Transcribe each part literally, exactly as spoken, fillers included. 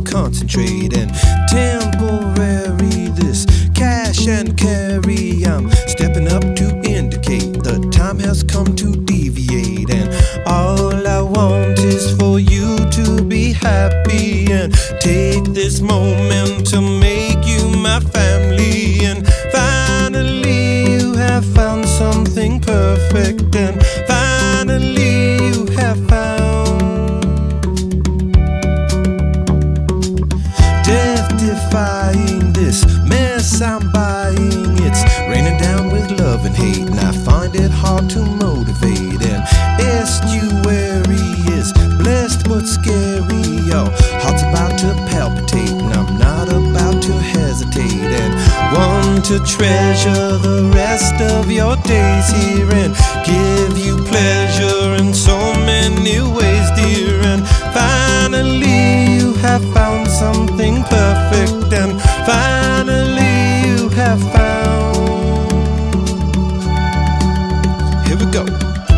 concentrate and temporary. This cash and carry, I'm stepping up to indicate the time has come to deviate. And all I want is for you to be happy and take this moment to make you my family. And finally you have found something perfect, and finally you have found death-defying this mess I'm buying. It's raining down with love and hate, and I find it hard to motivate. And estuary is blessed but scary. Your heart's about to palpitate, and I'm not about to hesitate. And want to treasure the rest of your days here and give you pleasure in so many ways, dear. And finally you have found something perfect, and finally you have found. Here we go.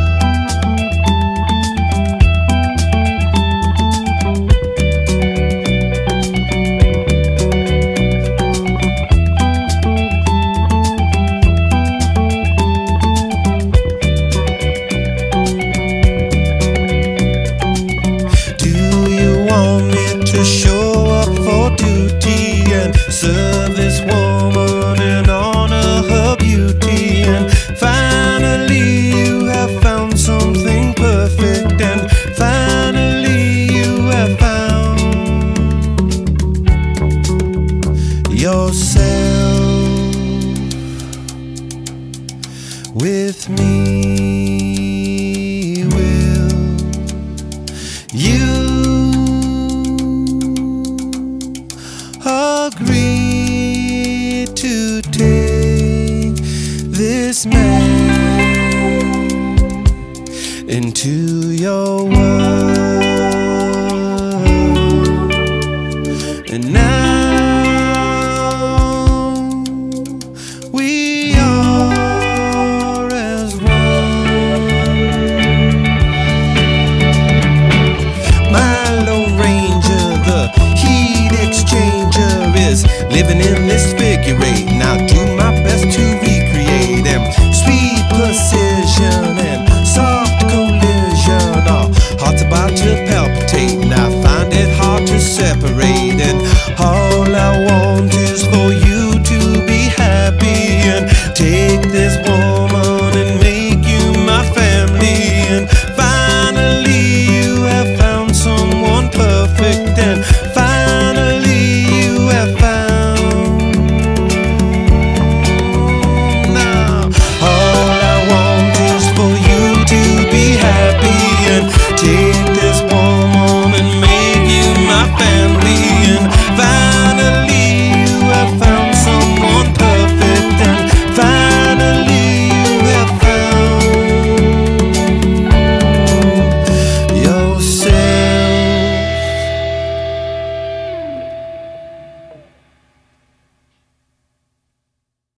To show up for duty and serve this woman and honor her beauty. And finally you have found something perfect, and finally you have found yourself with me. Will you agree to take this man into your world? And now we are as one. My Lone Ranger, the heat exchanger, is living in this figure eight. Now do my